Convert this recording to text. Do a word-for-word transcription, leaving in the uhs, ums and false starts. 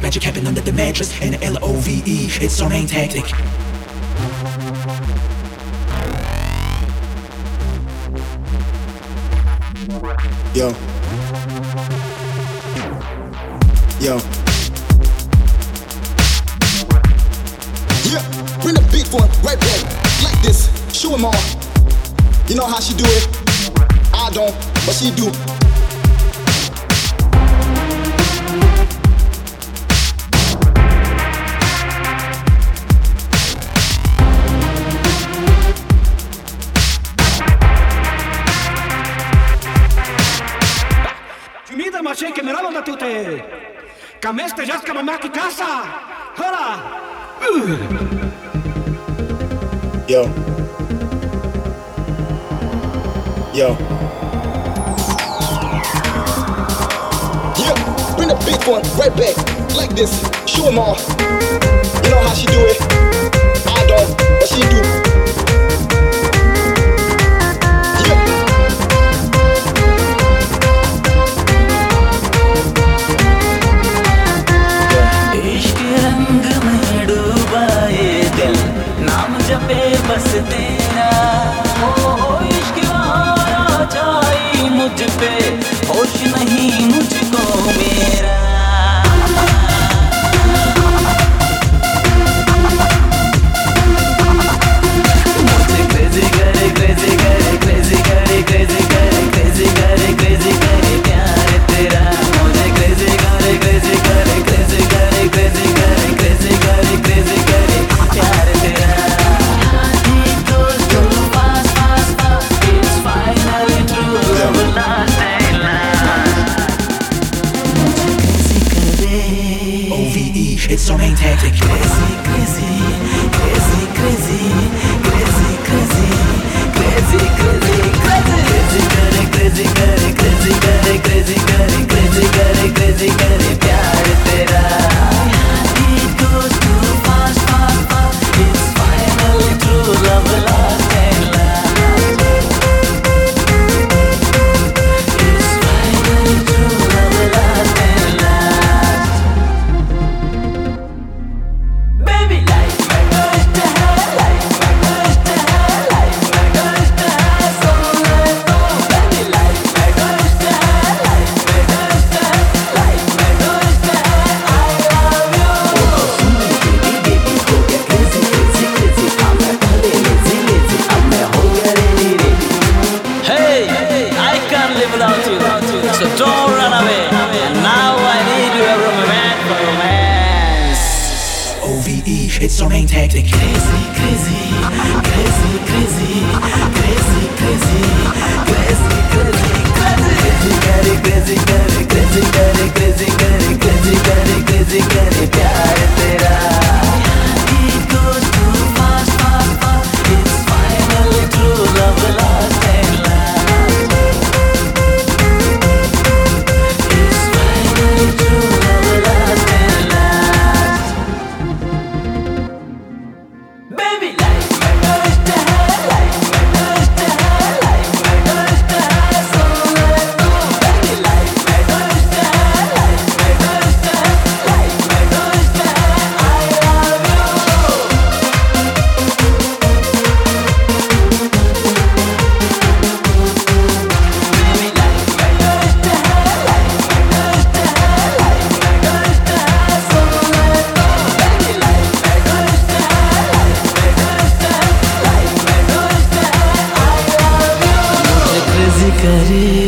Magic happen under the mattress and the L O V E. It's our main tactic. Yo. Yo. Yeah, bring the big one right back, like this. Show 'em all. You know how she do it. I don't, but she do. Čumida mače ke meralo da tute. Kameste jaska mamaki kasa. Hola. Yo. Yo. Yeah, bring the big one right back, like this. Show 'em all. You know how she do it. I don't, but she do. जपे बस तेरा हो हो इश्क आया जाए मुझ पे होश नहीं मुझको मेरा मुझे क्रेजी करे क्रेजी करे क्रेजी करे क्रेजी करे क्रेजी करे क्रेजी करे प्यार तेरा मुझे क्रेजी करे क्रेजी करे क्रेजी करे क्रेजी करे क्रेजी करे क्रेजी करे प्यार तेरा It's our main tactic. Crazy, crazy, crazy, crazy, crazy, crazy, crazy, crazy, crazy, crazy, crazy, crazy, crazy, crazy, crazy, crazy, crazy, crazy, crazy, प्यार तेरा. It goes too fast, fast, fast. It's finally true love, lost and last. It's finally true love, lost and last. Baby, life में कष्ट है, life में कष्ट है, life में कष्ट है, सुन ले तो. Baby, life में कष्ट है, life में कष्ट है, life में कष्ट है, I love you. Soon baby, baby हो गया crazy, crazy, crazy. अब मैं पहले lazy, lazy, अब मैं हो गया ready, ready. Hey, I can't live without you, so don't run away. And now I need you, romance, for romance. O V E, it's our main tactic. Crazy, crazy, crazy, crazy, crazy, crazy, crazy, crazy, crazy, crazy, crazy, crazy, crazy, crazy, crazy, crazy, crazy, crazy, crazy, प्यार तेरा. It goes too fast, fast, fast. It's finally true love, lost and last. It's finally true love, lost and last. Baby, life में कष्ट है, life में कष्ट है, life में कष्ट है, सुन ले तो. Baby, life में कष्ट है, life में कष्ट है, life में कष्ट है, I love you. Baby, life में कष्ट है, life में कष्ट है, life में कष्ट है, सुन ले तो. Baby, life में कष्ट है, life में कष्ट है, life में कष्ट है, I love you. मुझे crazy करे